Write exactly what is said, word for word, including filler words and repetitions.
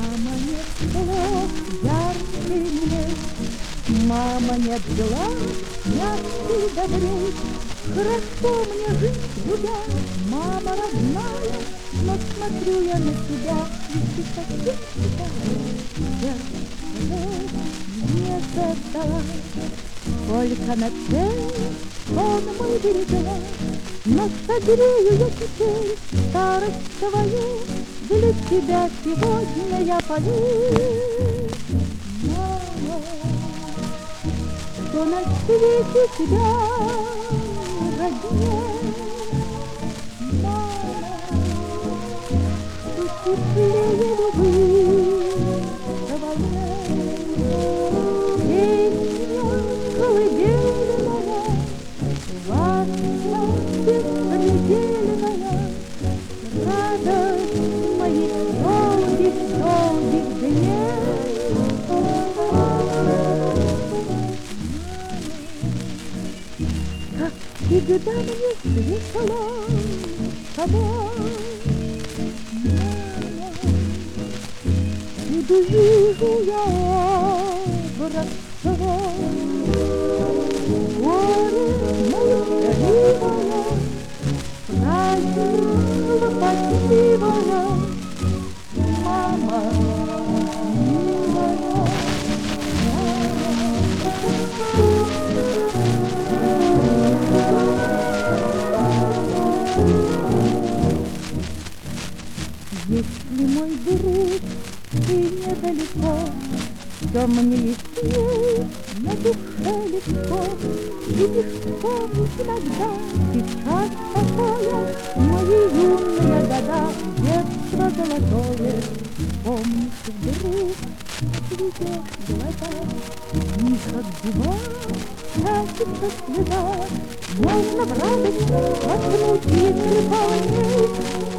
Мама, нет слов ярче мне, мама, нет глаз ярче добрей. Хорошо мне жить в тебя, мама родная, но смотрю я на тебя, и ты совсем тебя не задала. Только на цель он мой берегла, но согрею я теперь старость свою, для тебя сегодня я пою. Мама, что на свете тебя роднее, мама, что теплее любви твоей. Песня колыбельная, важна, беспредельная, радость моих долгих-долгих дней. Как всегда мне светло с тобой, мама, всюду вижу я образ твой. Горе молчаливое, праздник лопотливое, мама милая, если мой друг ты недалеко, то мне ясней на душе легко. Видишь, помнишь иногда, сейчас такое, мои юные года, детство золотое. Помнишь, вдруг цветет глаза, в них от губа тратится слеза. Можно в радость воткнуть, если полней